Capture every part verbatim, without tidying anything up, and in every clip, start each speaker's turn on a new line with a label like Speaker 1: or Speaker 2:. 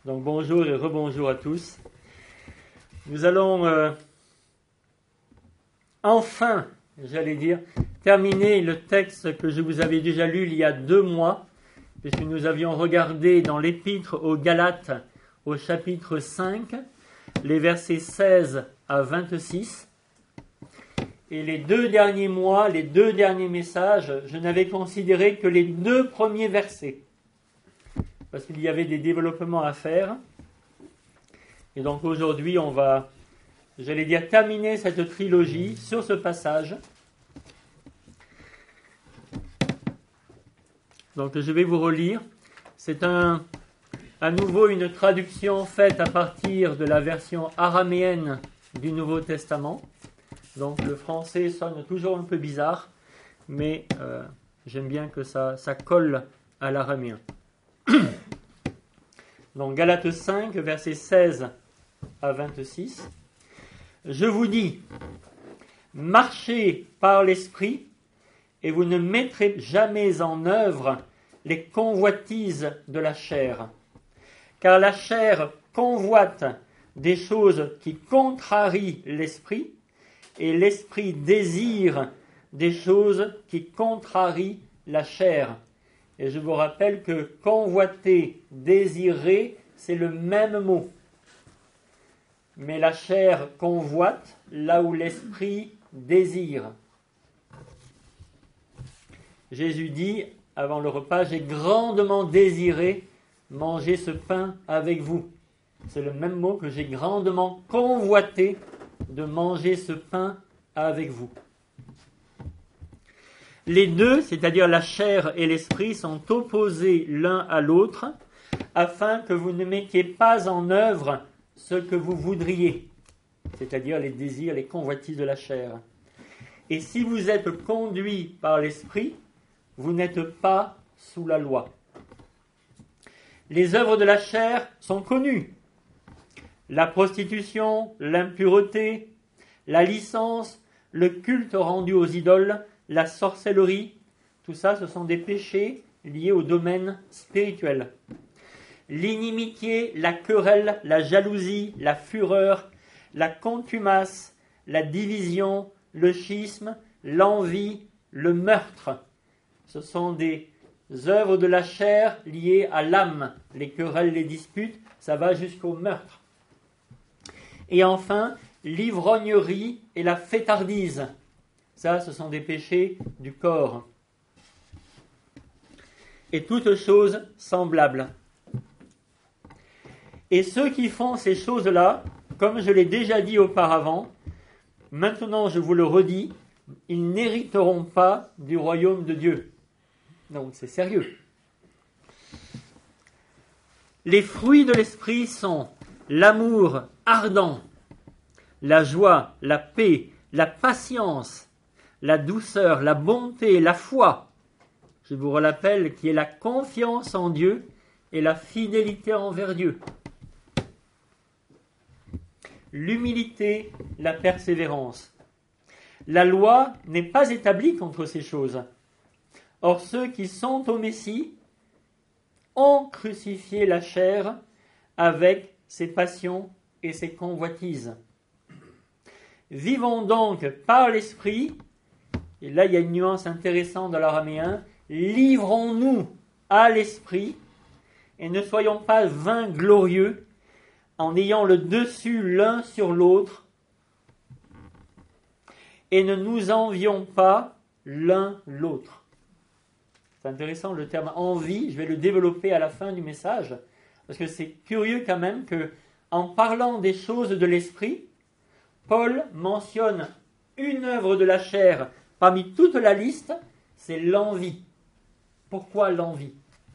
Speaker 1: Donc bonjour et rebonjour à tous. Nous allons euh, enfin, j'allais dire, terminer le texte que je vous avais déjà lu il y a deux mois, puisque nous avions regardé dans l'épître aux Galates, au chapitre cinq, les versets seize à vingt-six. Et les deux derniers mois, les deux derniers messages, je n'avais considéré que les deux premiers versets, parce qu'il y avait des développements à faire. Et donc aujourd'hui, on va, j'allais dire, terminer cette trilogie sur ce passage. Donc je vais vous relire. C'est un, à nouveau une traduction faite à partir de la version araméenne du Nouveau Testament. Donc le français sonne toujours un peu bizarre, mais euh, j'aime bien que ça, ça colle à l'araméen. Donc Galates cinq, versets seize à vingt-six. Je vous dis, marchez par l'esprit, et vous ne mettrez jamais en œuvre les convoitises de la chair. Car la chair convoite des choses qui contrarient l'esprit, et l'esprit désire des choses qui contrarient la chair. Et je vous rappelle que convoiter, désirer, c'est le même mot. Mais la chair convoite là où l'esprit désire. Jésus dit, avant le repas, j'ai grandement désiré manger ce pain avec vous. C'est le même mot que j'ai grandement convoité de manger ce pain avec vous. Les deux, c'est-à-dire la chair et l'esprit, sont opposés l'un à l'autre, afin que vous ne mettiez pas en œuvre ce que vous voudriez, c'est-à-dire les désirs, les convoitises de la chair. Et si vous êtes conduits par l'esprit, vous n'êtes pas sous la loi. Les œuvres de la chair sont connues. La prostitution, l'impureté, la licence, le culte rendu aux idoles, la sorcellerie, tout ça, ce sont des péchés liés au domaine spirituel. L'inimitié, la querelle, la jalousie, la fureur, la contumace, la division, le schisme, l'envie, le meurtre. Ce sont des œuvres de la chair liées à l'âme. Les querelles, les disputes, ça va jusqu'au meurtre. Et enfin, l'ivrognerie et la fêtardise. Ça, ce sont des péchés du corps. Et toutes choses semblables. Et ceux qui font ces choses-là, comme je l'ai déjà dit auparavant, maintenant je vous le redis, ils n'hériteront pas du royaume de Dieu. Donc c'est sérieux. Les fruits de l'esprit sont l'amour ardent, la joie, la paix, la patience, la douceur, la bonté, la foi. Je vous rappelle qui est la confiance en Dieu et la fidélité envers Dieu. L'humilité, la persévérance. La loi n'est pas établie contre ces choses. Or ceux qui sont au Messie ont crucifié la chair avec ses passions et ses convoitises. Vivons donc par l'esprit, et là il y a une nuance intéressante dans l'araméen, livrons-nous à l'esprit et ne soyons pas vainglorieux en ayant le dessus l'un sur l'autre et ne nous envions pas l'un l'autre. C'est intéressant le terme envie, je vais le développer à la fin du message, parce que c'est curieux quand même que, en parlant des choses de l'esprit, Paul mentionne une œuvre de la chair parmi toute la liste, c'est l'envie. Pourquoi l'envie ?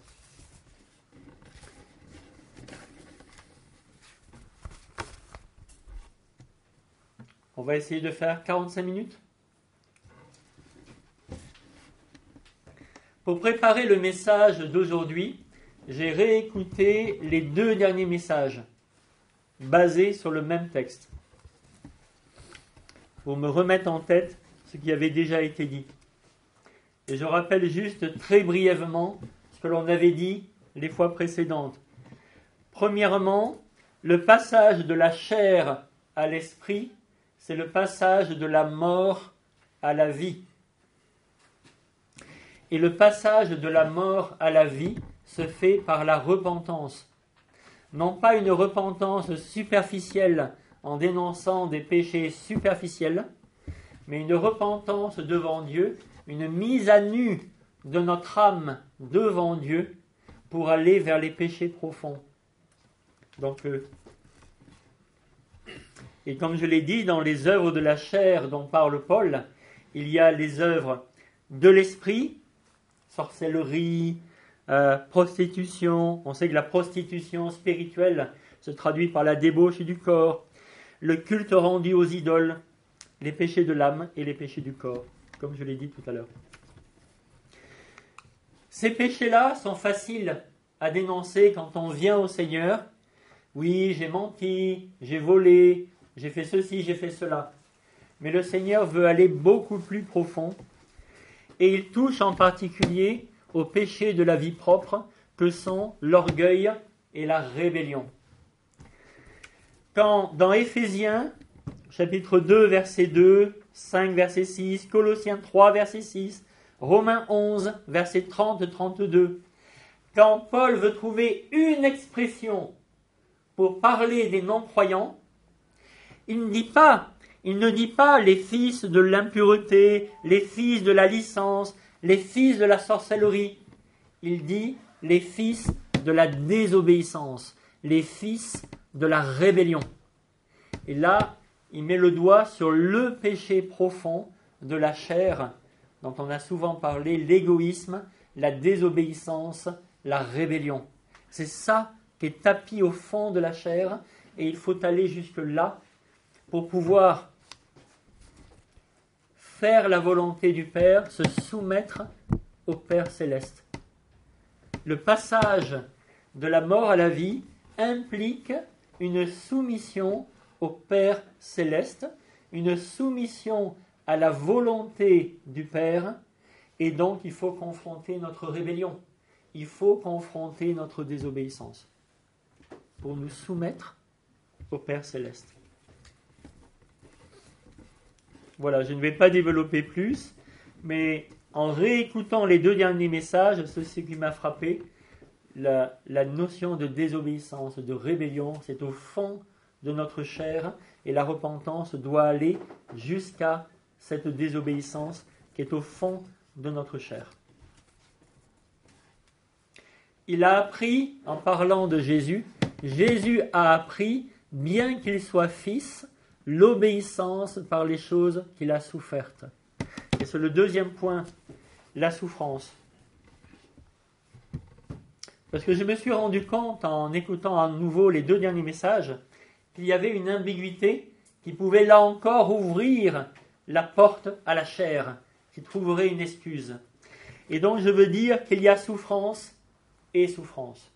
Speaker 1: On va essayer de faire quarante-cinq minutes. Pour préparer le message d'aujourd'hui, j'ai réécouté les deux derniers messages, basés sur le même texte, pour me remettre en tête ce qui avait déjà été dit. Et je rappelle juste très brièvement ce que l'on avait dit les fois précédentes. Premièrement, le passage de la chair à l'esprit, c'est le passage de la mort à la vie. Et le passage de la mort à la vie se fait par la repentance. Non pas une repentance superficielle en dénonçant des péchés superficiels, mais une repentance devant Dieu, une mise à nu de notre âme devant Dieu pour aller vers les péchés profonds. Donc, euh, et comme je l'ai dit, dans les œuvres de la chair dont parle Paul, il y a les œuvres de l'esprit, sorcellerie, euh, prostitution. On sait que la prostitution spirituelle se traduit par la débauche du corps, le culte rendu aux idoles, les péchés de l'âme et les péchés du corps, comme je l'ai dit tout à l'heure. Ces péchés-là sont faciles à dénoncer quand on vient au Seigneur. Oui, j'ai menti, j'ai volé, j'ai fait ceci, j'ai fait cela. Mais le Seigneur veut aller beaucoup plus profond et il touche en particulier aux péchés de la vie propre que sont l'orgueil et la rébellion. Quand dans Éphésiens, chapitre deux, verset deux, cinq, verset six, Colossiens trois, verset six, Romains onze, verset trente à trente-deux, quand Paul veut trouver une expression pour parler des non-croyants, il ne dit pas, il ne dit pas les fils de l'impureté, les fils de la licence, les fils de la sorcellerie. Il dit les fils de la désobéissance, les fils de la rébellion. Et là, il met le doigt sur le péché profond de la chair, dont on a souvent parlé, l'égoïsme, la désobéissance, la rébellion. C'est ça qui est tapis au fond de la chair, et il faut aller jusque-là pour pouvoir faire la volonté du Père, se soumettre au Père céleste. Le passage de la mort à la vie implique une soumission au Père céleste, une soumission à la volonté du Père, et donc il faut confronter notre rébellion, il faut confronter notre désobéissance pour nous soumettre au Père céleste. Voilà, je ne vais pas développer plus, mais en réécoutant les deux derniers messages, c'est ce qui m'a frappé, la, la notion de désobéissance, de rébellion, c'est au fond de notre chair, et la repentance doit aller jusqu'à cette désobéissance qui est au fond de notre chair. Il a appris, en parlant de Jésus, Jésus a appris, bien qu'il soit fils, l'obéissance par les choses qu'il a souffertes. Et c'est le deuxième point, la souffrance. Parce que je me suis rendu compte, en écoutant à nouveau les deux derniers messages, qu'il y avait une ambiguïté qui pouvait là encore ouvrir la porte à la chair, qui trouverait une excuse. Et donc je veux dire qu'il y a souffrance et souffrance.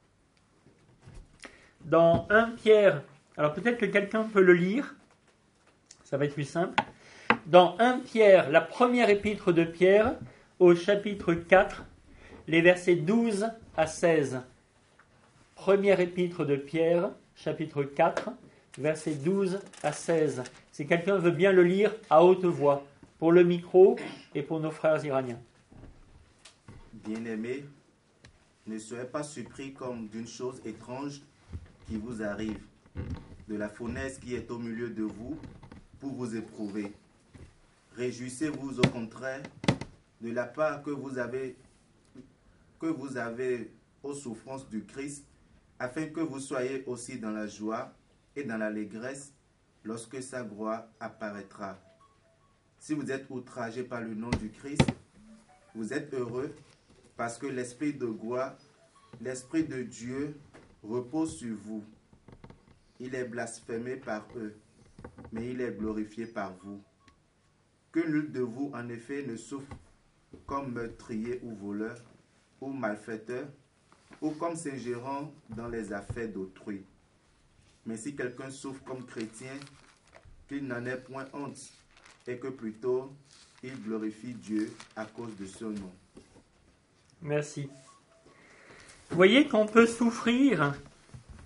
Speaker 1: Dans Première Pierre, alors peut-être que quelqu'un peut le lire, ça va être plus simple. Dans Première Pierre, la première épître de Pierre, au chapitre quatre, les versets douze à seize. Première épître de Pierre, chapitre quatre, versets douze à seize. Si quelqu'un veut bien le lire à haute voix, pour le micro et pour nos frères iraniens.
Speaker 2: Bien-aimés, ne soyez pas surpris comme d'une chose étrange qui vous arrive, de la fournaise qui est au milieu de vous pour vous éprouver. Réjouissez-vous au contraire de la part que vous avez, que vous avez aux souffrances du Christ, afin que vous soyez aussi dans la joie et dans l'allégresse lorsque sa gloire apparaîtra. Si vous êtes outragés par le nom du Christ, vous êtes heureux parce que l'Esprit de gloire, l'Esprit de Dieu repose sur vous. Il est blasphémé par eux, mais il est glorifié par vous. Que nul de vous, en effet, ne souffre comme meurtrier ou voleur, ou malfaiteur, ou comme s'ingérant dans les affaires d'autrui. Mais si quelqu'un souffre comme chrétien, qu'il n'en ait point honte, et que plutôt il glorifie Dieu à cause de ce nom.
Speaker 1: Merci. Vous voyez qu'on peut souffrir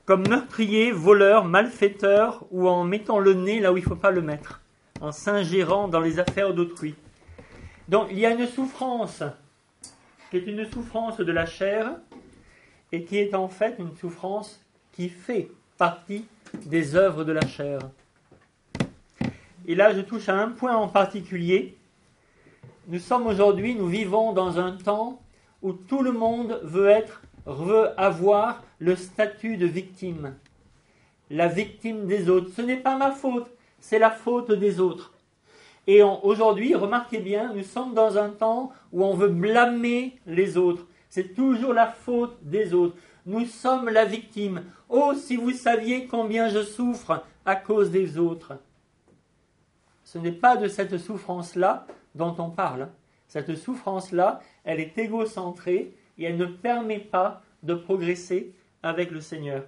Speaker 1: comme meurtrier, voleur, malfaiteur, ou en mettant le nez là où il ne faut pas le mettre, en s'ingérant dans les affaires d'autrui. Donc il y a une souffrance qui est une souffrance de la chair et qui est en fait une souffrance qui fait partie des œuvres de la chair. Et là je touche à un point en particulier. Nous sommes aujourd'hui, nous vivons dans un temps où tout le monde veut être, veut avoir le statut de victime. La victime des autres. Ce n'est pas ma faute, c'est la faute des autres. Et on, aujourd'hui, remarquez bien, nous sommes dans un temps où on veut blâmer les autres. C'est toujours la faute des autres. Nous sommes la victime. Oh, si vous saviez combien je souffre à cause des autres. Ce n'est pas de cette souffrance-là dont on parle. Cette souffrance-là, elle est égocentrée et elle ne permet pas de progresser avec le Seigneur.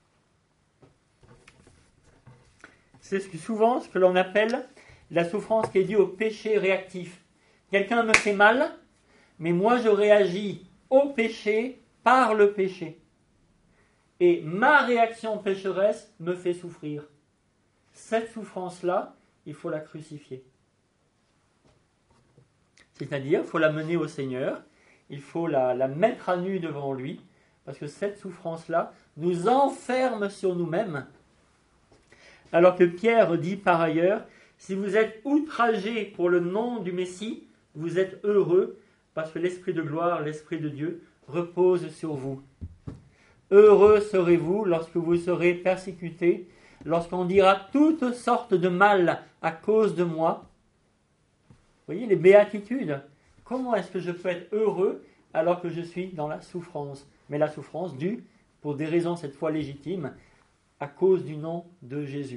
Speaker 1: C'est souvent ce que l'on appelle la souffrance qui est due au péché réactif. Quelqu'un me fait mal, mais moi je réagis au péché par le péché. Et ma réaction pécheresse me fait souffrir. Cette souffrance-là, il faut la crucifier. C'est-à-dire, il faut la mener au Seigneur, il faut la, la mettre à nu devant lui, parce que cette souffrance-là nous enferme sur nous-mêmes. Alors que Pierre dit par ailleurs, si vous êtes outragés pour le nom du Messie, vous êtes heureux, parce que l'Esprit de gloire, l'Esprit de Dieu, repose sur vous. Heureux serez-vous lorsque vous serez persécutés, lorsqu'on dira toutes sortes de mal à cause de moi. Vous voyez, les béatitudes. Comment est-ce que je peux être heureux alors que je suis dans la souffrance? Mais la souffrance due, pour des raisons cette fois légitimes, à cause du nom de Jésus.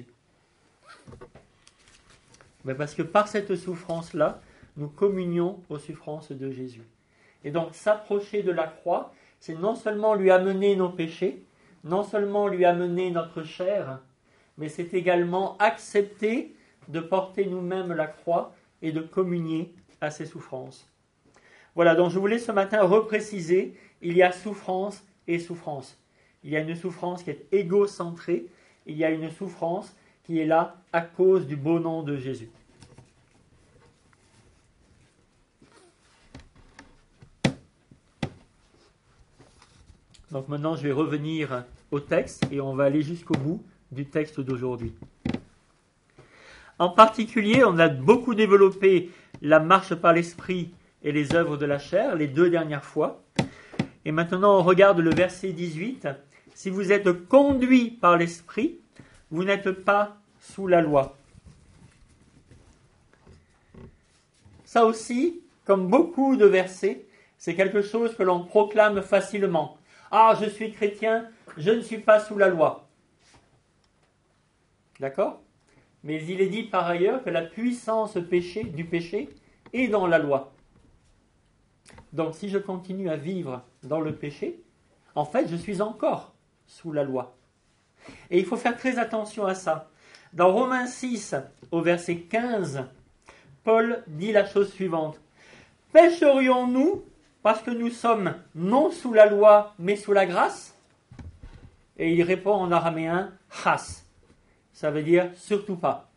Speaker 1: Mais parce que par cette souffrance-là, nous communions aux souffrances de Jésus. Et donc s'approcher de la croix, c'est non seulement lui amener nos péchés, non seulement lui amener notre chair, mais c'est également accepter de porter nous-mêmes la croix et de communier à ses souffrances. Voilà, donc je voulais ce matin repréciser, il y a souffrance et souffrance. Il y a une souffrance qui est égocentrée, il y a une souffrance qui est là à cause du beau nom de Jésus. Donc maintenant je vais revenir au texte et on va aller jusqu'au bout du texte d'aujourd'hui. En particulier, on a beaucoup développé la marche par l'esprit et les œuvres de la chair, les deux dernières fois. Et maintenant, on regarde le verset dix-huit. Si vous êtes conduits par l'esprit, vous n'êtes pas sous la loi. Ça aussi, comme beaucoup de versets, c'est quelque chose que l'on proclame facilement. Ah, je suis chrétien, je ne suis pas sous la loi. D'accord ? Mais il est dit par ailleurs que la puissance péché, du péché est dans la loi. Donc si je continue à vivre dans le péché, en fait je suis encore sous la loi. Et il faut faire très attention à ça. Dans Romains six, au verset quinze, Paul dit la chose suivante. Pécherions-nous parce que nous sommes non sous la loi mais sous la grâce? Et il répond en araméen, chas. Ça veut dire surtout pas.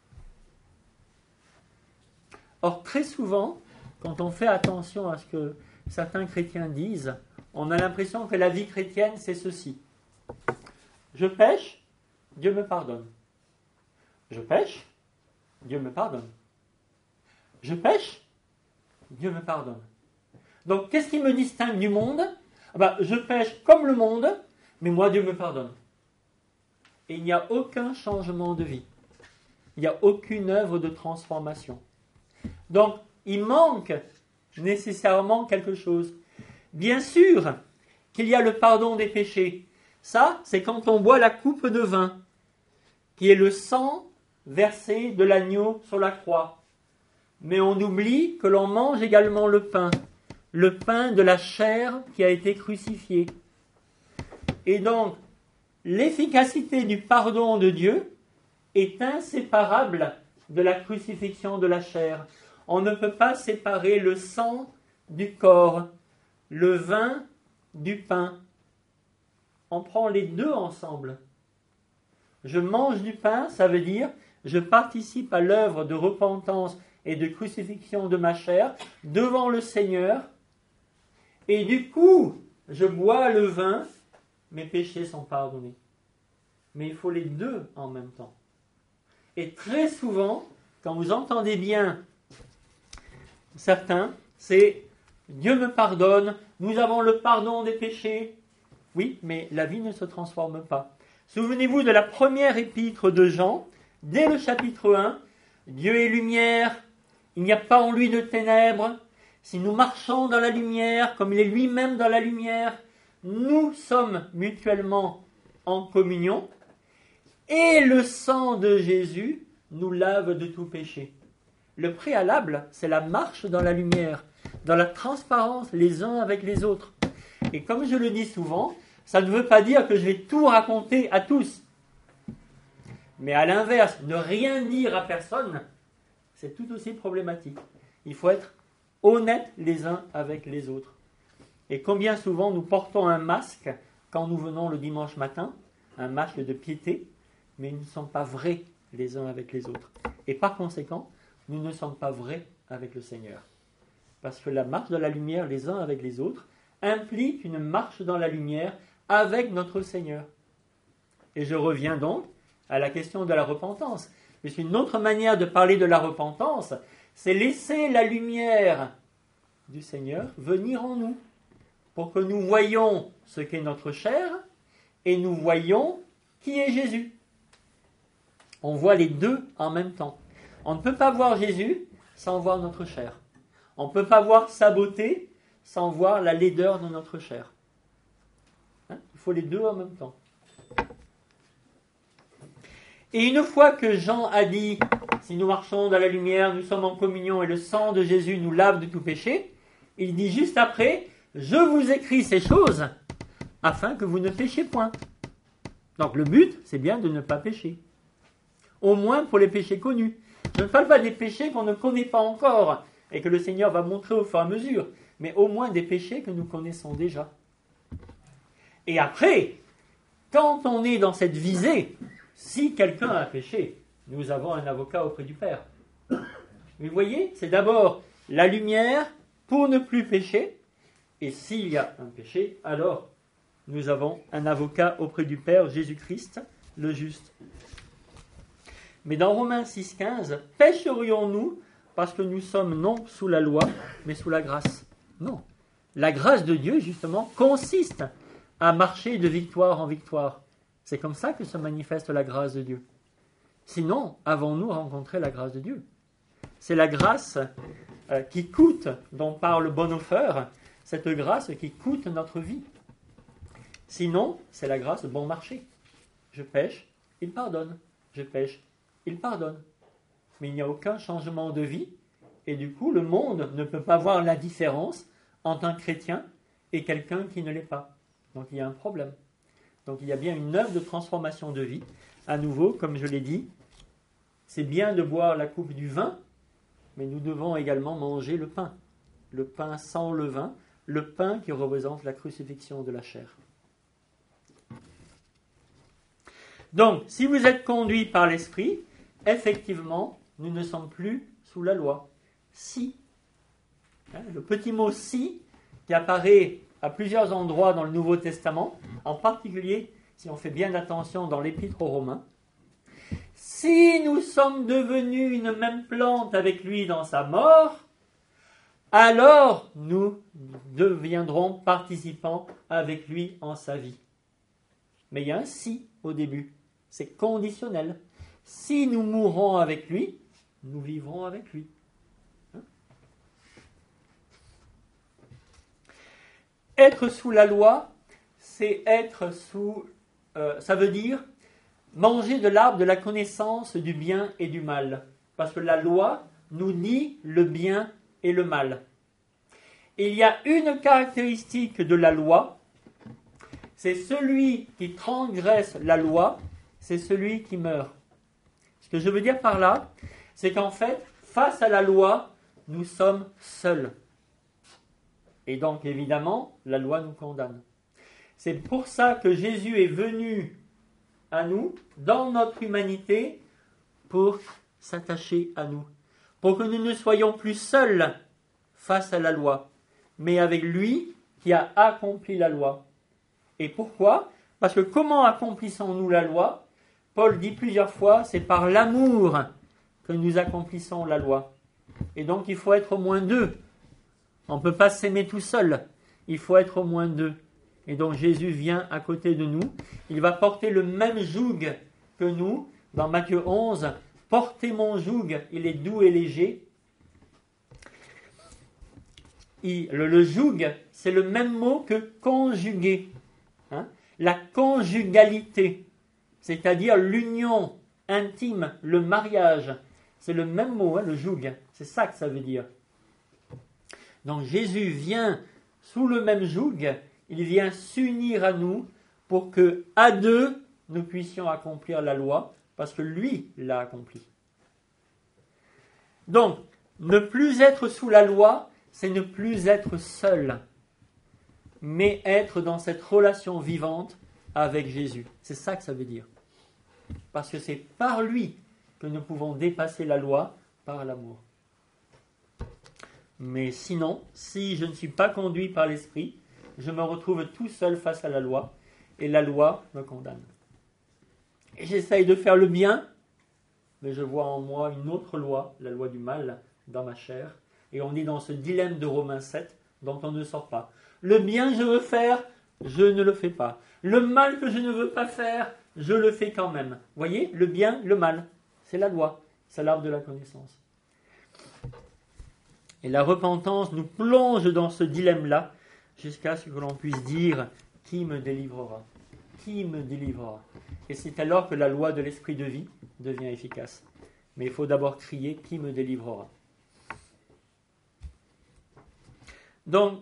Speaker 1: Or, très souvent, quand on fait attention à ce que certains chrétiens disent, on a l'impression que la vie chrétienne, c'est ceci. Je pêche, Dieu me pardonne. Je pêche, Dieu me pardonne. Je pêche, Dieu me pardonne. Donc, qu'est-ce qui me distingue du monde? Ah ben, je pêche comme le monde, mais moi, Dieu me pardonne. Et il n'y a aucun changement de vie. Il n'y a aucune œuvre de transformation. Donc, il manque nécessairement quelque chose. Bien sûr qu'il y a le pardon des péchés. Ça, c'est quand on boit la coupe de vin, qui est le sang versé de l'agneau sur la croix. Mais on oublie que l'on mange également le pain, le pain de la chair qui a été crucifiée. Et donc, l'efficacité du pardon de Dieu est inséparable de la crucifixion de la chair. On ne peut pas séparer le sang du corps, le vin du pain. On prend les deux ensemble. je mange du pain, ça veut dire je participe à l'œuvre de repentance et de crucifixion de ma chair devant le Seigneur, et du coup, je bois le vin, mes péchés sont pardonnés. Mais il faut les deux en même temps. Et très souvent, quand vous entendez bien certains, c'est Dieu me pardonne, nous avons le pardon des péchés. Oui, mais la vie ne se transforme pas. Souvenez-vous de la première épître de Jean, dès le chapitre un, Dieu est lumière, il n'y a pas en lui de ténèbres. Si nous marchons dans la lumière, comme il est lui-même dans la lumière, nous sommes mutuellement en communion, et le sang de Jésus nous lave de tout péché. Le préalable, c'est la marche dans la lumière, dans la transparence les uns avec les autres. Et comme je le dis souvent, ça ne veut pas dire que je vais tout raconter à tous. Mais à l'inverse, ne rien dire à personne, c'est tout aussi problématique. Il faut être honnête les uns avec les autres. Et combien souvent nous portons un masque quand nous venons le dimanche matin, un masque de piété, mais nous ne sommes pas vrais les uns avec les autres. Et par conséquent, nous ne sommes pas vrais avec le Seigneur. Parce que la marche dans la lumière les uns avec les autres implique une marche dans la lumière avec notre Seigneur. Et je reviens donc à la question de la repentance. Mais une autre manière de parler de la repentance, c'est laisser la lumière du Seigneur venir en nous, pour que nous voyions ce qu'est notre chair, et nous voyions qui est Jésus. On voit les deux en même temps. On ne peut pas voir Jésus sans voir notre chair. On ne peut pas voir sa beauté sans voir la laideur de notre chair. Hein? Il faut les deux en même temps. Et une fois que Jean a dit, si nous marchons dans la lumière, nous sommes en communion et le sang de Jésus nous lave de tout péché, il dit juste après, je vous écris ces choses afin que vous ne péchiez point. Donc le but, c'est bien de ne pas pécher. Au moins pour les péchés connus. Je ne parle pas des péchés qu'on ne connaît pas encore et que le Seigneur va montrer au fur et à mesure, mais au moins des péchés que nous connaissons déjà. Et après, quand on est dans cette visée, si quelqu'un a péché, nous avons un avocat auprès du Père. Mais vous voyez, c'est d'abord la lumière pour ne plus pécher, et s'il y a un péché, alors nous avons un avocat auprès du Père, Jésus-Christ, le juste. Mais dans Romains six quinze, pécherions-nous parce que nous sommes non sous la loi, mais sous la grâce? Non. La grâce de Dieu, justement, consiste à marcher de victoire en victoire. C'est comme ça que se manifeste la grâce de Dieu. Sinon, avons-nous rencontré la grâce de Dieu? C'est la grâce euh, qui coûte, dont parle Bonhoeffer, cette grâce qui coûte notre vie. Sinon, c'est la grâce bon marché. Je pêche, il pardonne. Je pêche, il pardonne. Mais il n'y a aucun changement de vie, et du coup, le monde ne peut pas voir la différence entre un chrétien et quelqu'un qui ne l'est pas. Donc il y a un problème. Donc il y a bien une œuvre de transformation de vie. À nouveau, comme je l'ai dit, c'est bien de boire la coupe du vin, mais nous devons également manger le pain. Le pain sans levain, le pain qui représente la crucifixion de la chair. Donc, si vous êtes conduit par l'Esprit, effectivement, nous ne sommes plus sous la loi. Si, hein, le petit mot « si » qui apparaît à plusieurs endroits dans le Nouveau Testament, en particulier, si on fait bien attention dans l'Épître aux Romains, si nous sommes devenus une même plante avec lui dans sa mort, alors nous deviendrons participants avec lui en sa vie. Mais il y a un « si » au début, c'est conditionnel. Si nous mourrons avec lui, nous vivrons avec lui. Hein? Être sous la loi, c'est être sous... Euh, ça veut dire manger de l'arbre de la connaissance du bien et du mal. Parce que la loi nous dit le bien et le mal. Il y a une caractéristique de la loi, c'est celui qui transgresse la loi, c'est celui qui meurt. Ce que je veux dire par là, c'est qu'en fait, face à la loi, nous sommes seuls. Et donc, évidemment, la loi nous condamne. C'est pour ça que Jésus est venu à nous, dans notre humanité, pour s'attacher à nous, pour que nous ne soyons plus seuls face à la loi, mais avec lui qui a accompli la loi. Et pourquoi ? Parce que comment accomplissons-nous la loi ? Paul dit plusieurs fois, c'est par l'amour que nous accomplissons la loi. Et donc il faut être au moins deux. On ne peut pas s'aimer tout seul, il faut être au moins deux. Et donc Jésus vient à côté de nous, il va porter le même joug que nous, dans Matthieu onze, « Portez mon joug, il est doux et léger ». Il, le, le joug, c'est le même mot que conjuguer. Hein? La conjugalité, c'est-à-dire l'union intime, le mariage. C'est le même mot, hein, le joug. C'est ça que ça veut dire. Donc Jésus vient sous le même joug, il vient s'unir à nous pour que, à deux, nous puissions accomplir la loi, parce que lui l'a accompli. Donc, ne plus être sous la loi, c'est ne plus être seul, mais être dans cette relation vivante avec Jésus. C'est ça que ça veut dire. Parce que c'est par lui que nous pouvons dépasser la loi par l'amour. Mais sinon, si je ne suis pas conduit par l'Esprit, je me retrouve tout seul face à la loi, et la loi me condamne. Et j'essaye de faire le bien, mais je vois en moi une autre loi, la loi du mal, dans ma chair. Et on est dans ce dilemme de Romains sept, dont on ne sort pas. Le bien que je veux faire, je ne le fais pas. Le mal que je ne veux pas faire, je le fais quand même. Vous voyez, le bien, le mal, c'est la loi, c'est l'arbre de la connaissance. Et la repentance nous plonge dans ce dilemme-là, jusqu'à ce que l'on puisse dire « Qui me délivrera ? Qui me délivrera ?» Et c'est alors que la loi de l'esprit de vie devient efficace. Mais il faut d'abord crier « Qui me délivrera ?» Donc,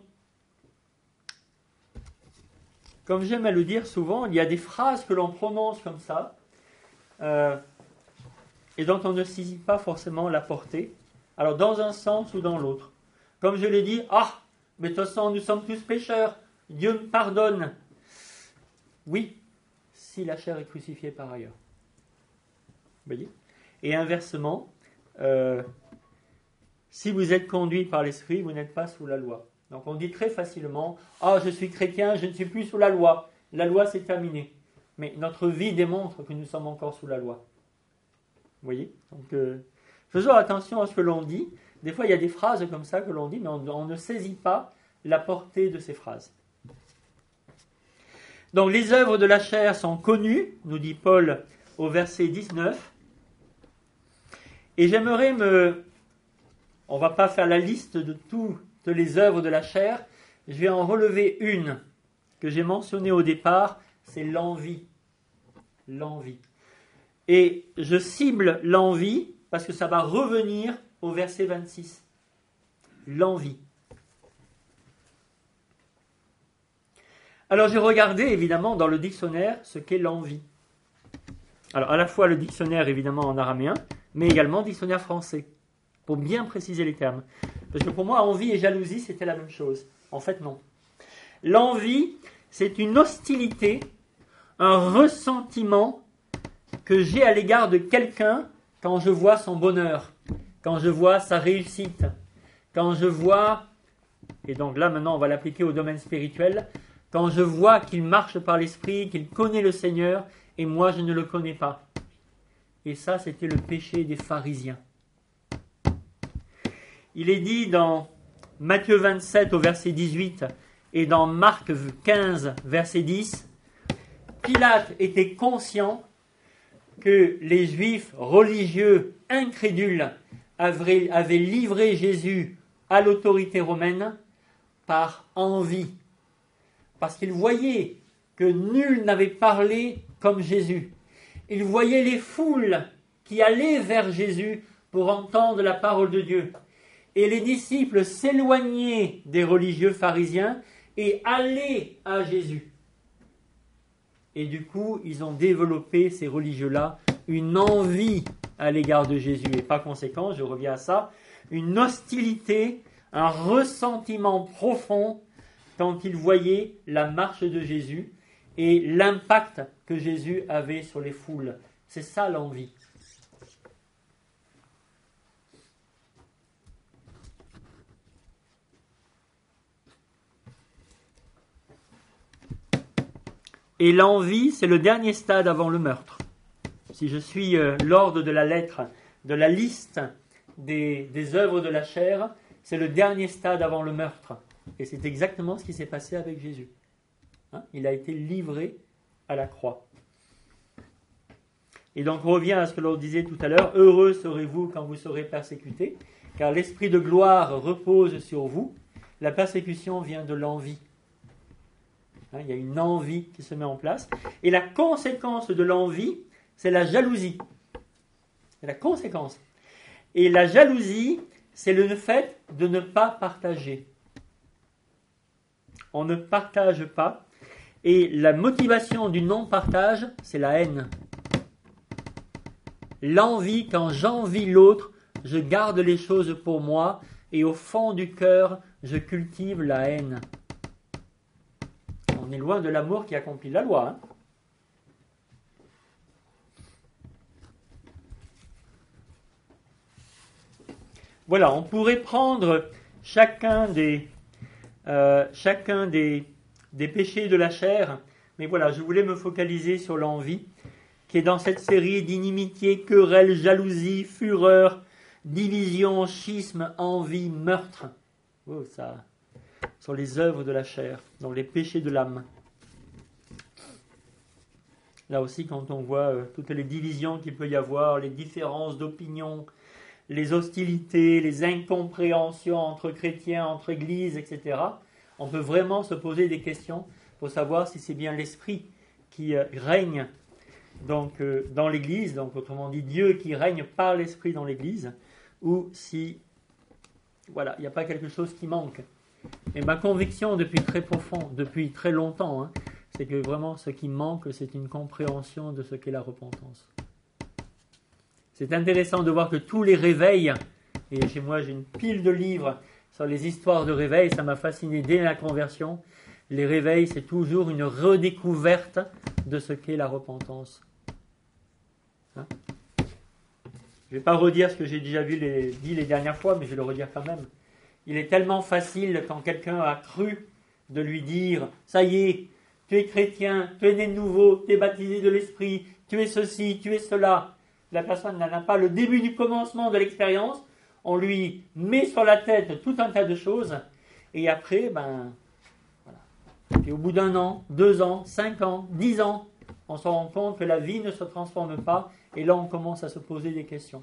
Speaker 1: comme j'aime à le dire souvent, il y a des phrases que l'on prononce comme ça, euh, et dont on ne saisit pas forcément la portée, alors dans un sens ou dans l'autre. Comme je l'ai dit, « Ah, mais de toute façon, nous sommes tous pécheurs, Dieu me pardonne. » Oui, si la chair est crucifiée par ailleurs. Vous voyez ? Et inversement, euh, si vous êtes conduit par l'Esprit, vous n'êtes pas sous la loi. Donc on dit très facilement « Ah, je suis chrétien, je ne suis plus sous la loi. La loi, c'est terminé. » Mais notre vie démontre que nous sommes encore sous la loi. Vous voyez ? Donc, euh, faisons attention à ce que l'on dit. Des fois, il y a des phrases comme ça que l'on dit, mais on, on ne saisit pas la portée de ces phrases. Donc, les œuvres de la chair sont connues, nous dit Paul au verset dix-neuf. Et j'aimerais me... On ne va pas faire la liste de toutes les œuvres de la chair. Je vais en relever une que j'ai mentionnée au départ, c'est l'envie. L'envie. Et je cible l'envie parce que ça va revenir au verset vingt-six. L'envie. Alors j'ai regardé évidemment dans le dictionnaire ce qu'est l'envie. Alors à la fois le dictionnaire évidemment en araméen, mais également le dictionnaire français, pour bien préciser les termes. Parce que pour moi, envie et jalousie, c'était la même chose. En fait, non. L'envie, c'est une hostilité, un ressentiment que j'ai à l'égard de quelqu'un quand je vois son bonheur, quand je vois sa réussite, quand je vois, et donc là maintenant on va l'appliquer au domaine spirituel, quand je vois qu'il marche par l'esprit, qu'il connaît le Seigneur, et moi je ne le connais pas. Et ça, c'était le péché des pharisiens. Il est dit dans Matthieu vingt-sept au verset dix-huit et dans Marc quinze verset dix, Pilate était conscient que les Juifs religieux incrédules avaient, avaient livré Jésus à l'autorité romaine par envie. Parce qu'ils voyaient que nul n'avait parlé comme Jésus. Ils voyaient les foules qui allaient vers Jésus pour entendre la parole de Dieu. Et les disciples s'éloignaient des religieux pharisiens et allaient à Jésus. Et du coup, ils ont développé, ces religieux-là, une envie à l'égard de Jésus. Et par conséquent, je reviens à ça, une hostilité, un ressentiment profond quand ils voyaient la marche de Jésus et l'impact que Jésus avait sur les foules. C'est ça l'envie. Et l'envie, c'est le dernier stade avant le meurtre. Si je suis euh, l'ordre de la lettre, de la liste des, des œuvres de la chair, c'est le dernier stade avant le meurtre. Et c'est exactement ce qui s'est passé avec Jésus. Hein? Il a été livré à la croix. Et donc on revient à ce que l'on disait tout à l'heure, heureux serez-vous quand vous serez persécutés, car l'esprit de gloire repose sur vous. La persécution vient de l'envie. Hein, il y a une envie qui se met en place. Et la conséquence de l'envie, c'est la jalousie. C'est la conséquence. Et la jalousie, c'est le fait de ne pas partager. On ne partage pas. Et la motivation du non-partage, c'est la haine. L'envie, quand j'envie l'autre, je garde les choses pour moi et au fond du cœur, je cultive la haine. On est loin de l'amour qui accomplit la loi. Hein. Voilà, on pourrait prendre chacun des, euh, chacun des, des péchés de la chair, mais voilà, je voulais me focaliser sur l'envie, qui est dans cette série d'inimitié, querelle, jalousie, fureur, division, schisme, envie, meurtre. Oh, ça, sur les œuvres de la chair, dans les péchés de l'âme. Là aussi, quand on voit euh, toutes les divisions qu'il peut y avoir, les différences d'opinion, les hostilités, les incompréhensions entre chrétiens, entre églises, et cetera, on peut vraiment se poser des questions pour savoir si c'est bien l'esprit qui euh, règne donc, euh, dans l'église, donc autrement dit Dieu qui règne par l'esprit dans l'église, ou si voilà, il n'y a pas quelque chose qui manque. Et ma conviction depuis très profond, depuis très longtemps, hein, c'est que vraiment ce qui manque, c'est une compréhension de ce qu'est la repentance. C'est intéressant de voir que tous les réveils, et chez moi j'ai une pile de livres sur les histoires de réveil, ça m'a fasciné dès la conversion. Les réveils, c'est toujours une redécouverte de ce qu'est la repentance. Hein? Je ne vais pas redire ce que j'ai déjà vu les, dit les dernières fois, mais je vais le redire quand même. Il est tellement facile quand quelqu'un a cru de lui dire « Ça y est, tu es chrétien, tu es né de nouveau, tu es baptisé de l'esprit, tu es ceci, tu es cela ». La personne n'a pas le début du commencement de l'expérience, on lui met sur la tête tout un tas de choses, et après, ben, voilà. Et au bout d'un an, deux ans, cinq ans, dix ans, on se rend compte que la vie ne se transforme pas, et là on commence à se poser des questions.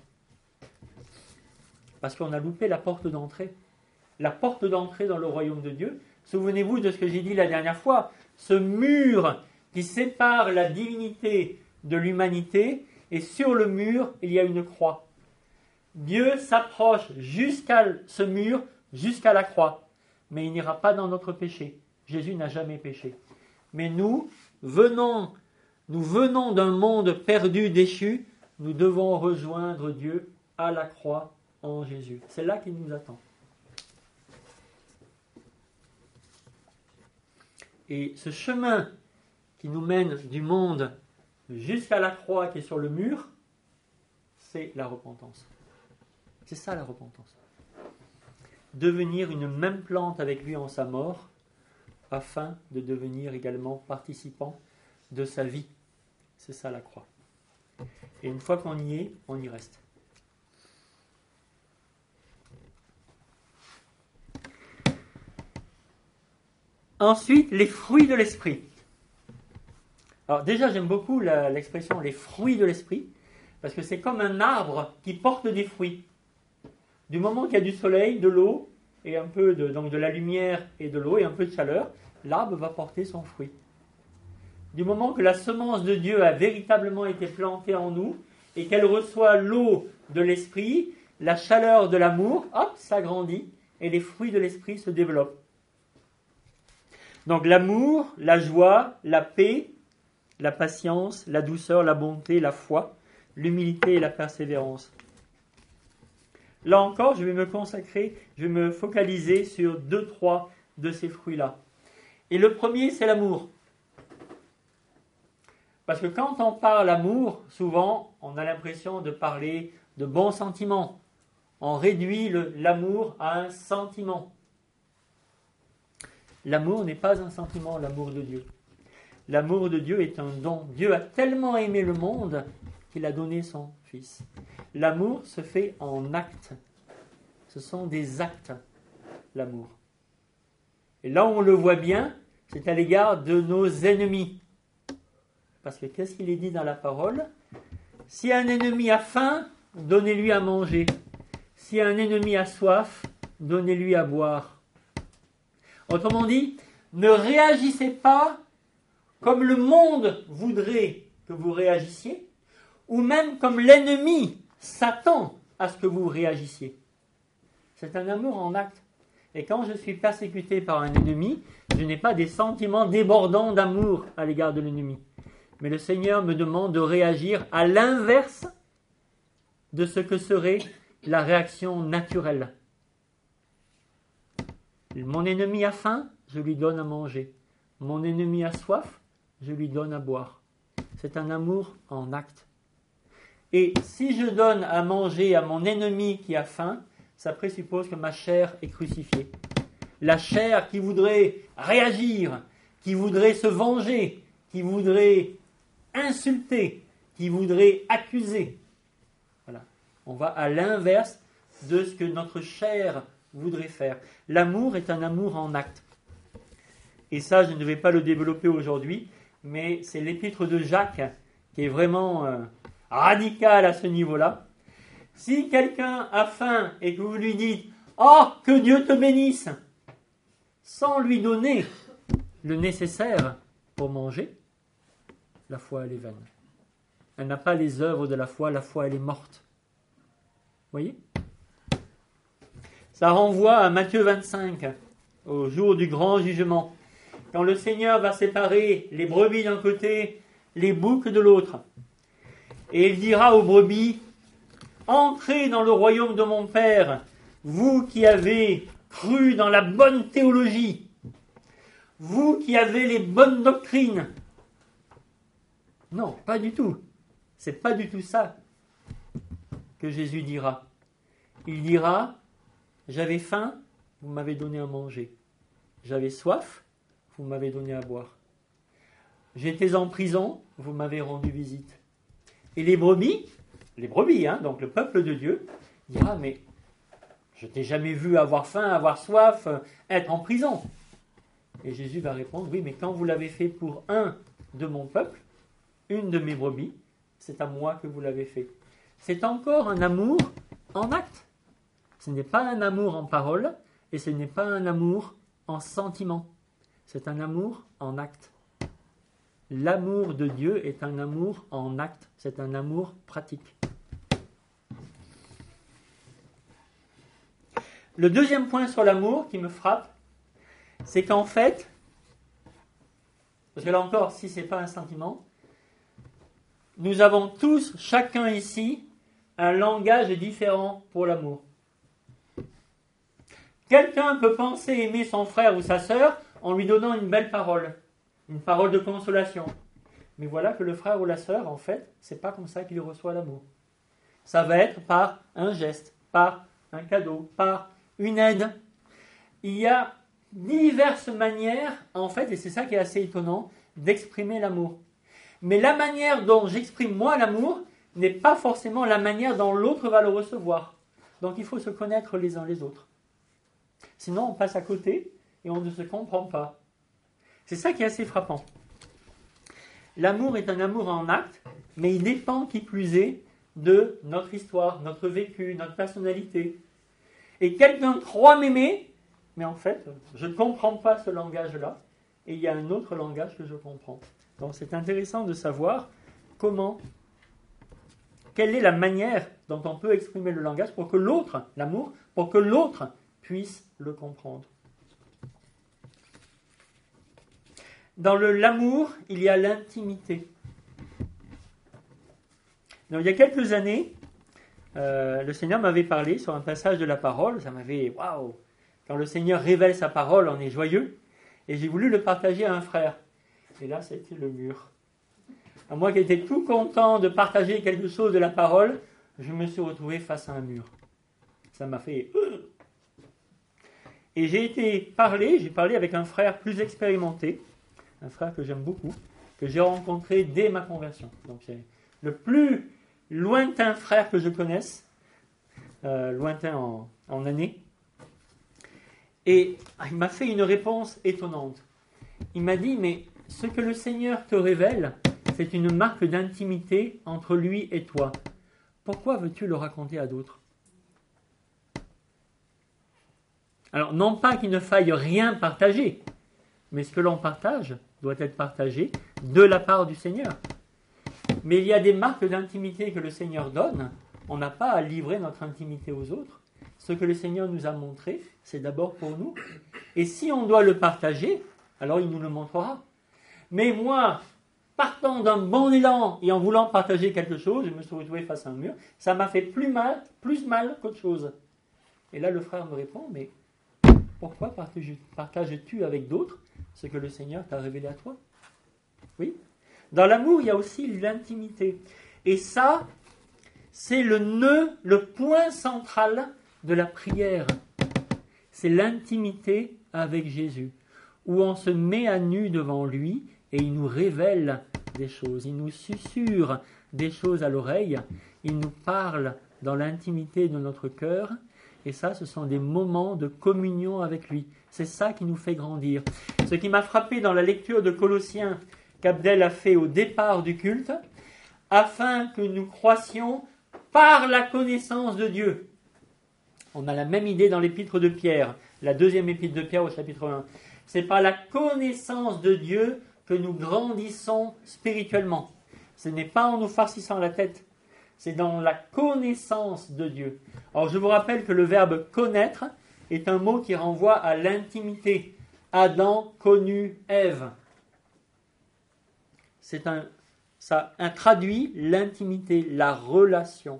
Speaker 1: Parce qu'on a loupé la porte d'entrée. La porte d'entrée dans le royaume de Dieu. Souvenez-vous de ce que j'ai dit la dernière fois, ce mur qui sépare la divinité de l'humanité, et sur le mur, il y a une croix. Dieu s'approche jusqu'à ce mur, jusqu'à la croix. Mais il n'ira pas dans notre péché. Jésus n'a jamais péché. Mais nous, venons, nous venons d'un monde perdu, déchu. Nous devons rejoindre Dieu à la croix en Jésus. C'est là qu'il nous attend. Et ce chemin qui nous mène du monde jusqu'à la croix qui est sur le mur, c'est la repentance. C'est ça la repentance. Devenir une même plante avec lui en sa mort, afin de devenir également participant de sa vie. C'est ça la croix. Et une fois qu'on y est, on y reste. Ensuite, les fruits de l'esprit. Alors déjà, j'aime beaucoup la, l'expression « les fruits de l'esprit », parce que c'est comme un arbre qui porte des fruits. Du moment qu'il y a du soleil, de l'eau, et un peu de, donc de la lumière et de l'eau, et un peu de chaleur, l'arbre va porter son fruit. Du moment que la semence de Dieu a véritablement été plantée en nous, et qu'elle reçoit l'eau de l'esprit, la chaleur de l'amour, hop, ça grandit, et les fruits de l'esprit se développent. Donc l'amour, la joie, la paix, la patience, la douceur, la bonté, la foi, l'humilité et la persévérance. Là encore, je vais me consacrer, je vais me focaliser sur deux, trois de ces fruits-là. Et le premier, c'est l'amour. Parce que quand on parle amour, souvent, on a l'impression de parler de bons sentiments. On réduit le, l'amour à un sentiment. L'amour n'est pas un sentiment, l'amour de Dieu. L'amour de Dieu est un don. Dieu a tellement aimé le monde qu'il a donné son Fils. L'amour se fait en actes. Ce sont des actes, l'amour. Et là où on le voit bien, c'est à l'égard de nos ennemis. Parce que qu'est-ce qu'il est dit dans la parole ? Si un ennemi a faim, donnez-lui à manger. Si un ennemi a soif, donnez-lui à boire. Autrement dit, ne réagissez pas comme le monde voudrait que vous réagissiez, ou même comme l'ennemi s'attend à ce que vous réagissiez. C'est un amour en acte. Et quand je suis persécuté par un ennemi, je n'ai pas des sentiments débordants d'amour à l'égard de l'ennemi. Mais le Seigneur me demande de réagir à l'inverse de ce que serait la réaction naturelle. Mon ennemi a faim, je lui donne à manger. Mon ennemi a soif, je lui donne à boire. C'est un amour en acte. Et si je donne à manger à mon ennemi qui a faim, ça présuppose que ma chair est crucifiée. La chair qui voudrait réagir, qui voudrait se venger, qui voudrait insulter, qui voudrait accuser. Voilà. On va à l'inverse de ce que notre chair voudrait faire. L'amour est un amour en acte. Et ça, je ne vais pas le développer aujourd'hui, mais c'est l'épître de Jacques qui est vraiment euh, radical à ce niveau-là. Si quelqu'un a faim et que vous lui dites « Oh, que Dieu te bénisse !» sans lui donner le nécessaire pour manger, la foi, elle est vaine. Elle n'a pas les œuvres de la foi, la foi, elle est morte. Vous voyez ? Ça renvoie à Matthieu vingt-cinq, au jour du grand jugement, quand le Seigneur va séparer les brebis d'un côté, les boucs de l'autre. Et il dira aux brebis, « Entrez dans le royaume de mon Père, vous qui avez cru dans la bonne théologie, vous qui avez les bonnes doctrines. » Non, pas du tout. C'est pas du tout ça que Jésus dira. Il dira, j'avais faim, vous m'avez donné à manger. J'avais soif, vous m'avez donné à boire. J'étais en prison, vous m'avez rendu visite. Et les brebis, les brebis, hein, donc le peuple de Dieu, dira, mais je t'ai jamais vu avoir faim, avoir soif, être en prison. Et Jésus va répondre, oui, mais quand vous l'avez fait pour un de mon peuple, une de mes brebis, c'est à moi que vous l'avez fait. C'est encore un amour en acte. Ce n'est pas un amour en parole et ce n'est pas un amour en sentiment. C'est un amour en acte. L'amour de Dieu est un amour en acte. C'est un amour pratique. Le deuxième point sur l'amour qui me frappe, c'est qu'en fait, parce que là encore, si ce n'est pas un sentiment, nous avons tous, chacun ici, un langage différent pour l'amour. Quelqu'un peut penser aimer son frère ou sa sœur en lui donnant une belle parole, une parole de consolation. Mais voilà que le frère ou la sœur, en fait, c'est pas comme ça qu'il reçoit l'amour. Ça va être par un geste, par un cadeau, par une aide. Il y a diverses manières, en fait, et c'est ça qui est assez étonnant, d'exprimer l'amour. Mais la manière dont j'exprime moi l'amour n'est pas forcément la manière dont l'autre va le recevoir. Donc il faut se connaître les uns les autres. Sinon on passe à côté et on ne se comprend pas. C'est ça qui est assez frappant. L'amour est un amour en acte, mais il dépend qui plus est de notre histoire, notre vécu, notre personnalité. Et quelqu'un croit m'aimer, mais en fait, je ne comprends pas ce langage-là, et il y a un autre langage que je comprends. Donc c'est intéressant de savoir comment, quelle est la manière dont on peut exprimer le langage pour que l'autre, l'amour, pour que l'autre puisse le comprendre. Dans le, l'amour, il y a l'intimité. Donc, il y a quelques années, euh, le Seigneur m'avait parlé sur un passage de la parole, ça m'avait, waouh, quand le Seigneur révèle sa parole, on est joyeux, et j'ai voulu le partager à un frère. Et là, c'était le mur. moi qui étais tout content de partager quelque chose de la parole, je me suis retrouvé face à un mur. Ça m'a fait... Et j'ai été parler, j'ai parlé avec un frère plus expérimenté, un frère que j'aime beaucoup, que j'ai rencontré dès ma conversion. Donc c'est le plus lointain frère que je connaisse, euh, lointain en, en années. Et il m'a fait une réponse étonnante. Il m'a dit, mais ce que le Seigneur te révèle, c'est une marque d'intimité entre lui et toi. Pourquoi veux-tu le raconter à d'autres ? Alors, non pas qu'il ne faille rien partager, mais ce que l'on partage doit être partagé de la part du Seigneur. Mais il y a des marques d'intimité que le Seigneur donne. On n'a pas à livrer notre intimité aux autres. Ce que le Seigneur nous a montré, c'est d'abord pour nous. Et si on doit le partager, alors il nous le montrera. Mais moi, partant d'un bon élan et en voulant partager quelque chose, je me suis retrouvé face à un mur, ça m'a fait plus mal, plus mal qu'autre chose. Et là, le frère me répond, mais pourquoi partages-tu avec d'autres ce que le Seigneur t'a révélé à toi ? Oui. Dans l'amour, il y a aussi l'intimité. Et ça, c'est le nœud, le point central de la prière. C'est l'intimité avec Jésus, où on se met à nu devant lui et il nous révèle des choses, il nous susurre des choses à l'oreille, il nous parle dans l'intimité de notre cœur. Et ça, ce sont des moments de communion avec lui. C'est ça qui nous fait grandir. Ce qui m'a frappé dans la lecture de Colossiens qu'Abdel a fait au départ du culte, afin que nous croissions par la connaissance de Dieu. On a la même idée dans l'épître de Pierre, la deuxième épître de Pierre au chapitre un. C'est par la connaissance de Dieu que nous grandissons spirituellement. Ce n'est pas en nous farcissant la tête. C'est dans la connaissance de Dieu. Alors je vous rappelle que le verbe connaître est un mot qui renvoie à l'intimité. Adam connut Ève. C'est un, ça un traduit l'intimité, la relation.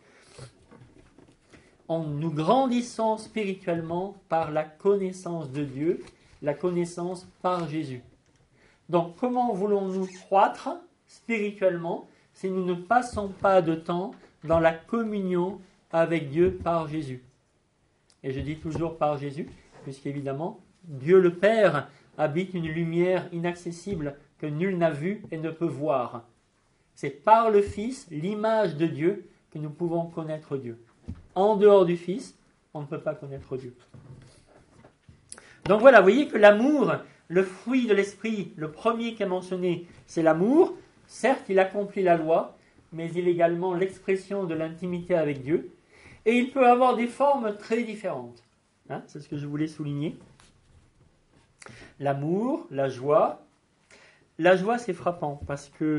Speaker 1: On, nous grandissons spirituellement par la connaissance de Dieu, la connaissance par Jésus. Donc comment voulons-nous croître spirituellement si nous ne passons pas de temps dans la communion avec Dieu par Jésus. Et je dis toujours par Jésus, puisqu'évidemment, Dieu le Père habite une lumière inaccessible que nul n'a vue et ne peut voir. C'est par le Fils, l'image de Dieu, que nous pouvons connaître Dieu. En dehors du Fils, on ne peut pas connaître Dieu. Donc voilà, vous voyez que l'amour, le fruit de l'esprit, le premier qui est mentionné, c'est l'amour. Certes, il accomplit la loi, mais il est également l'expression de l'intimité avec Dieu. Et il peut avoir des formes très différentes. Hein, c'est ce que je voulais souligner. L'amour, la joie. La joie, c'est frappant parce que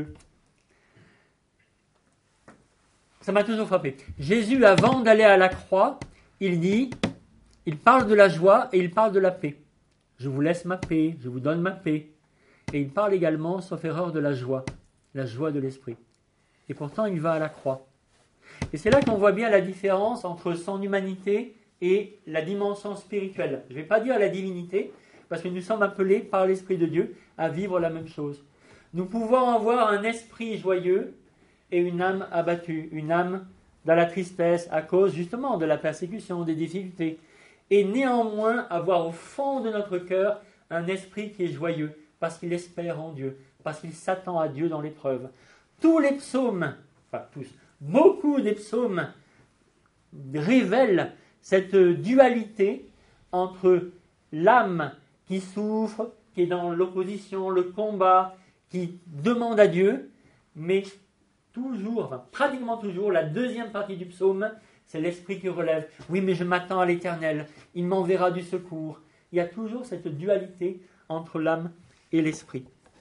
Speaker 1: ça m'a toujours frappé. Jésus, avant d'aller à la croix, il dit, il parle de la joie et il parle de la paix. Je vous laisse ma paix, je vous donne ma paix. Et il parle également, sauf erreur, de la joie. La joie de l'esprit. Et pourtant, il va à la croix. Et c'est là qu'on voit bien la différence entre son humanité et la dimension spirituelle. Je ne vais pas dire la divinité, parce que nous sommes appelés par l'Esprit de Dieu à vivre la même chose. Nous pouvons avoir un esprit joyeux et une âme abattue, une âme dans la tristesse à cause justement de la persécution, des difficultés. Et néanmoins avoir au fond de notre cœur un esprit qui est joyeux, parce qu'il espère en Dieu, parce qu'il s'attend à Dieu dans l'épreuve. Tous les psaumes, enfin tous, beaucoup des psaumes révèlent cette dualité entre l'âme qui souffre, qui est dans l'opposition, le combat, qui demande à Dieu, mais toujours, enfin pratiquement toujours, la deuxième partie du psaume, c'est l'esprit qui relève. Oui, mais je m'attends à l'Éternel, il m'enverra du secours. Il y a toujours cette dualité entre l'âme et l'esprit.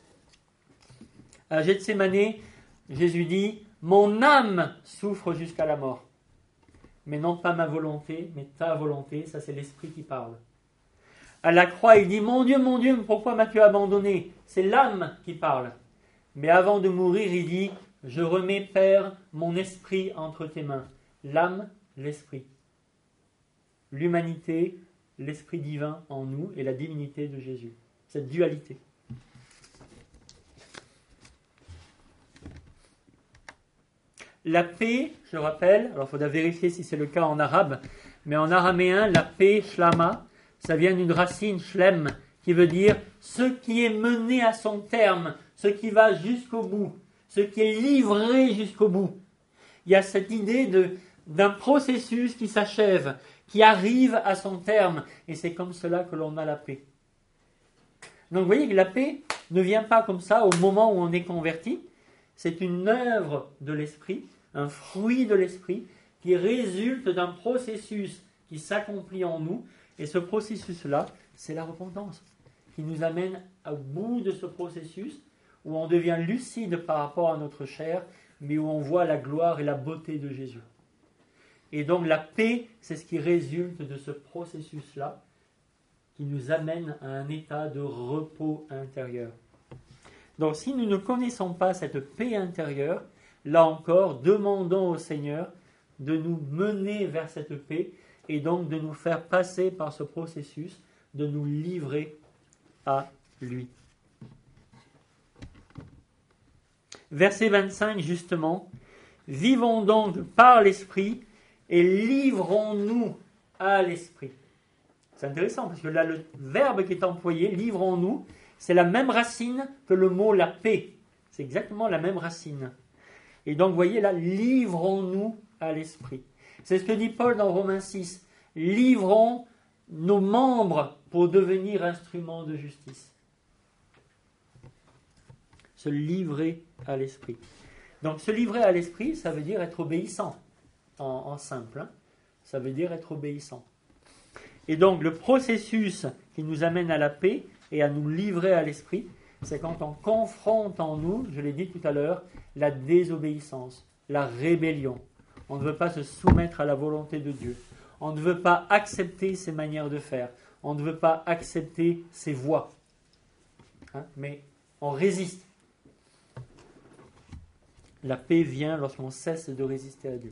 Speaker 1: À Gethsémane, Jésus dit, « Mon âme souffre jusqu'à la mort. » Mais non pas ma volonté, mais ta volonté, ça c'est l'esprit qui parle. À la croix, il dit, « Mon Dieu, mon Dieu, pourquoi m'as-tu abandonné ?» C'est l'âme qui parle. Mais avant de mourir, il dit, « Je remets, Père, mon esprit entre tes mains. » L'âme, l'esprit. L'humanité, l'esprit divin en nous et la divinité de Jésus. Cette dualité. La paix, je rappelle, alors il faudra vérifier si c'est le cas en arabe, mais en araméen, la paix, shlama, ça vient d'une racine shlem, qui veut dire ce qui est mené à son terme, ce qui va jusqu'au bout, ce qui est livré jusqu'au bout. Il y a cette idée de, d'un processus qui s'achève, qui arrive à son terme, et c'est comme cela que l'on a la paix. Donc vous voyez que la paix ne vient pas comme ça au moment où on est converti, c'est une œuvre de l'esprit, un fruit de l'esprit, qui résulte d'un processus qui s'accomplit en nous, et ce processus-là, c'est la repentance, qui nous amène au bout de ce processus, où on devient lucide par rapport à notre chair, mais où on voit la gloire et la beauté de Jésus. Et donc la paix, c'est ce qui résulte de ce processus-là, qui nous amène à un état de repos intérieur. Donc si nous ne connaissons pas cette paix intérieure, là encore, demandons au Seigneur de nous mener vers cette paix et donc de nous faire passer par ce processus, de nous livrer à lui. Verset vingt-cinq, justement, « Vivons donc par l'Esprit et livrons-nous à l'Esprit. » C'est intéressant parce que là, le verbe qui est employé, « livrons-nous », c'est la même racine que le mot « la paix ». C'est exactement la même racine. Et donc, vous voyez là, « livrons-nous à l'Esprit ». C'est ce que dit Paul dans Romains six. « Livrons nos membres pour devenir instruments de justice. » Se livrer à l'Esprit. Donc, se livrer à l'Esprit, ça veut dire être obéissant, en, en simple. Hein. Ça veut dire être obéissant. Et donc, le processus qui nous amène à la paix et à nous livrer à l'Esprit, c'est quand on confronte en nous, je l'ai dit tout à l'heure, la désobéissance, la rébellion. On ne veut pas se soumettre à la volonté de Dieu. On ne veut pas accepter ses manières de faire. On ne veut pas accepter ses voies. Hein, mais on résiste. La paix vient lorsqu'on cesse de résister à Dieu.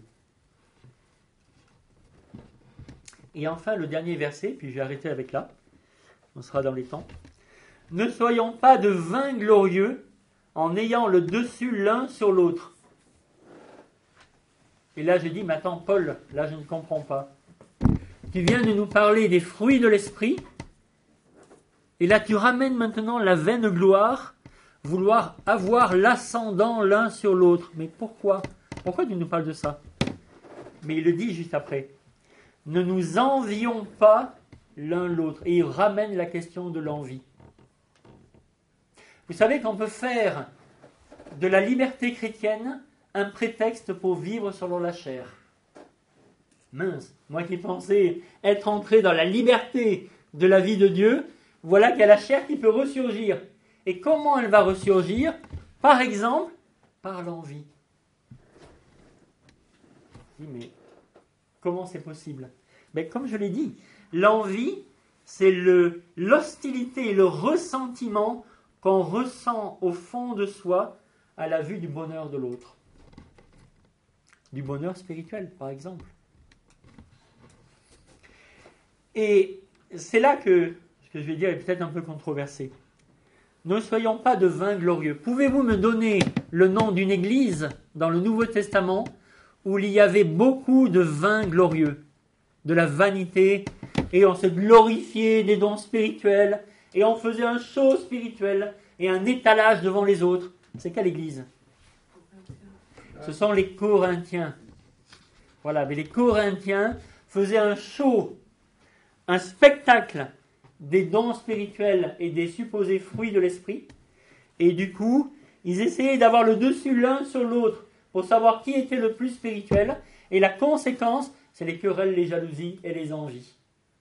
Speaker 1: Et enfin, le dernier verset, puis je vais arrêter avec là. On sera dans les temps. « Ne soyons pas de vainglorieux en ayant le dessus l'un sur l'autre. » Et là, je dis, mais attends, Paul, là, je ne comprends pas. Tu viens de nous parler des fruits de l'esprit, et là, tu ramènes maintenant la vaine gloire, vouloir avoir l'ascendant l'un sur l'autre. Mais pourquoi ? Pourquoi tu nous parles de ça ? Mais il le dit juste après. Ne nous envions pas l'un l'autre. Et il ramène la question de l'envie. Vous savez qu'on peut faire de la liberté chrétienne un prétexte pour vivre selon la chair. Mince, moi qui pensais être entré dans la liberté de la vie de Dieu, voilà qu'il y a la chair qui peut ressurgir. Et comment elle va ressurgir ? Par exemple, par l'envie. Je dis, mais comment c'est possible ? Mais comme je l'ai dit, l'envie, c'est le, l'hostilité et le ressentiment qu'on ressent au fond de soi à la vue du bonheur de l'autre. Du bonheur spirituel, par exemple. Et c'est là que ce que je vais dire est peut-être un peu controversé. Ne soyons pas de vainglorieux. Pouvez-vous me donner le nom d'une église dans le Nouveau Testament où il y avait beaucoup de vainglorieux, de la vanité, et on se glorifiait des dons spirituels, et on faisait un show spirituel et un étalage devant les autres? C'est quelle église? Ce sont les Corinthiens. Voilà, mais les Corinthiens faisaient un show, un spectacle des dons spirituels et des supposés fruits de l'esprit. Et du coup, ils essayaient d'avoir le dessus l'un sur l'autre pour savoir qui était le plus spirituel. Et la conséquence, c'est les querelles, les jalousies et les envies.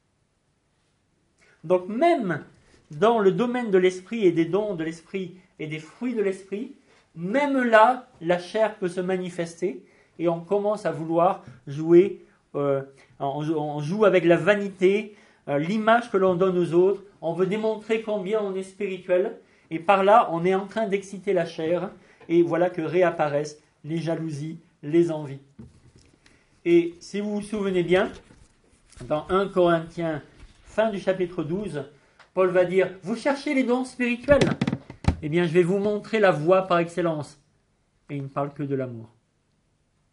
Speaker 1: Donc même dans le domaine de l'esprit et des dons de l'esprit et des fruits de l'esprit, même là, la chair peut se manifester et on commence à vouloir jouer, euh, on, on joue avec la vanité, euh, l'image que l'on donne aux autres, on veut démontrer combien on est spirituel et par là, on est en train d'exciter la chair et voilà que réapparaissent les jalousies, les envies. Et si vous vous souvenez bien, dans premier Corinthiens, fin du chapitre douze, Paul va dire « Vous cherchez les dons spirituels ? Eh bien, je vais vous montrer la voie par excellence. » Et il ne parle que de l'amour.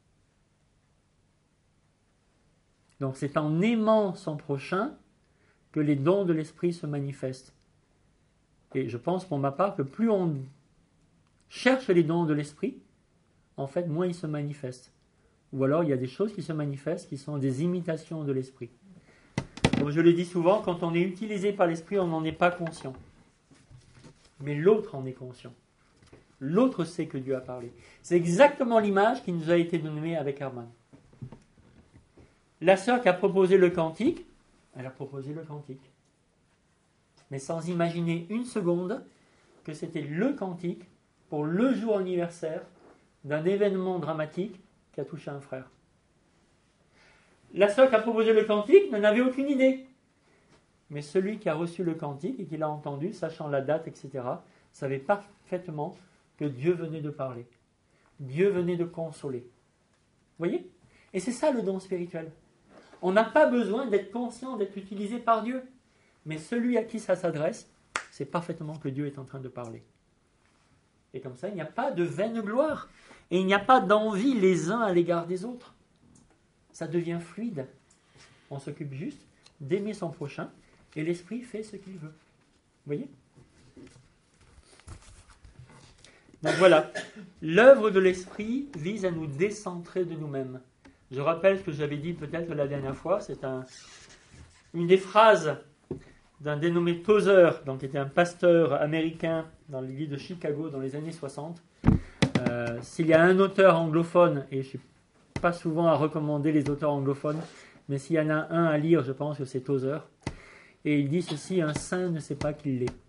Speaker 1: Donc c'est en aimant son prochain que les dons de l'esprit se manifestent. Et je pense pour ma part que plus on cherche les dons de l'esprit, en fait, moins ils se manifestent. Ou alors il y a des choses qui se manifestent qui sont des imitations de l'esprit. Comme je le dis souvent, quand on est utilisé par l'esprit, on n'en est pas conscient. Mais l'autre en est conscient. L'autre sait que Dieu a parlé. C'est exactement l'image qui nous a été donnée avec Herman. La sœur qui a proposé le cantique, elle a proposé le cantique. Mais sans imaginer une seconde que c'était le cantique pour le jour anniversaire d'un événement dramatique qui a touché un frère. La sœur qui a proposé le cantique n'en avait aucune idée. Mais celui qui a reçu le cantique et qui l'a entendu, sachant la date, et cetera, savait parfaitement que Dieu venait de parler. Dieu venait de consoler. Vous voyez ? Et c'est ça le don spirituel. On n'a pas besoin d'être conscient, d'être utilisé par Dieu. Mais celui à qui ça s'adresse, sait parfaitement que Dieu est en train de parler. Et comme ça, il n'y a pas de vaine gloire. Et il n'y a pas d'envie les uns à l'égard des autres. Ça devient fluide. On s'occupe juste d'aimer son prochain et l'esprit fait ce qu'il veut. Vous voyez ? Donc voilà, l'œuvre de l'esprit vise à nous décentrer de nous-mêmes. Je rappelle ce que j'avais dit peut-être la dernière fois, c'est un, une des phrases d'un dénommé Tozer, donc qui était un pasteur américain dans l'église de Chicago dans les années soixante. Euh, s'il y a un auteur anglophone, et je ne suis pas souvent à recommander les auteurs anglophones, mais s'il y en a un à lire, je pense que c'est Tozer. Et il dit ceci, un saint ne sait pas qu'il l'est.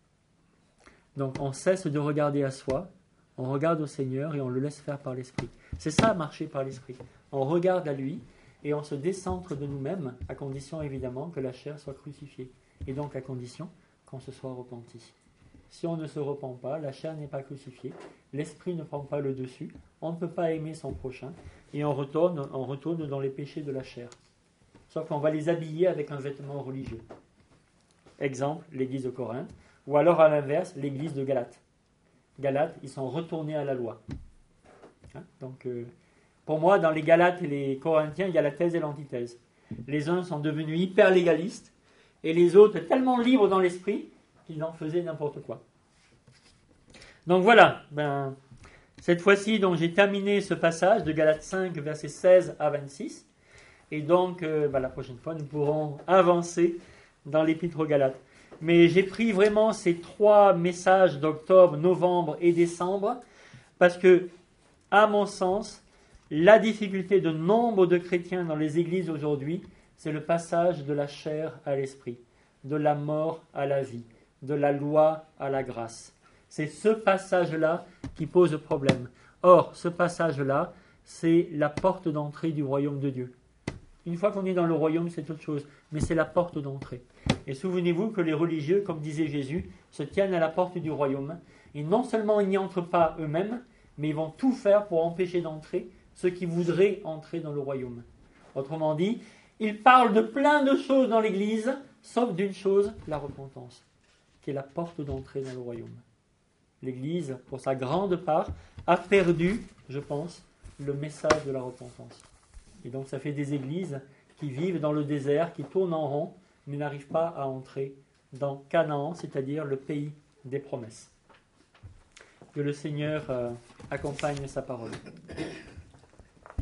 Speaker 1: Donc on cesse de regarder à soi, on regarde au Seigneur et on le laisse faire par l'Esprit. C'est ça, marcher par l'Esprit. On regarde à lui et on se décentre de nous-mêmes, à condition évidemment que la chair soit crucifiée. Et donc à condition qu'on se soit repenti. Si on ne se repent pas, la chair n'est pas crucifiée, l'Esprit ne prend pas le dessus, on ne peut pas aimer son prochain et on retourne, on retourne dans les péchés de la chair. Sauf qu'on va les habiller avec un vêtement religieux. Exemple, l'église de Corinthe. Ou alors, à l'inverse, l'église de Galate. Galates, ils sont retournés à la loi. Hein? Donc, euh, pour moi, dans les Galates et les Corinthiens, il y a la thèse et l'antithèse. Les uns sont devenus hyper légalistes, et les autres tellement libres dans l'esprit qu'ils en faisaient n'importe quoi. Donc voilà, ben, cette fois-ci, donc, j'ai terminé ce passage de Galates cinq, versets seize à vingt-six, et donc, euh, ben, la prochaine fois, nous pourrons avancer dans l'épître aux Galates. Mais j'ai pris vraiment ces trois messages d'octobre, novembre et décembre parce que, à mon sens, la difficulté de nombre de chrétiens dans les églises aujourd'hui, c'est le passage de la chair à l'esprit, de la mort à la vie, de la loi à la grâce. C'est ce passage-là qui pose problème. Or, ce passage-là, c'est la porte d'entrée du royaume de Dieu. Une fois qu'on est dans le royaume, c'est autre chose, mais c'est la porte d'entrée. Et souvenez-vous que les religieux, comme disait Jésus, se tiennent à la porte du royaume. Et non seulement ils n'y entrent pas eux-mêmes, mais ils vont tout faire pour empêcher d'entrer ceux qui voudraient entrer dans le royaume. Autrement dit, ils parlent de plein de choses dans l'Église, sauf d'une chose, la repentance, qui est la porte d'entrée dans le royaume. L'Église, pour sa grande part, a perdu, je pense, le message de la repentance. Et donc ça fait des églises qui vivent dans le désert, qui tournent en rond, mais n'arrivent pas à entrer dans Canaan, c'est-à-dire le pays des promesses. Que le Seigneur euh, accompagne sa parole.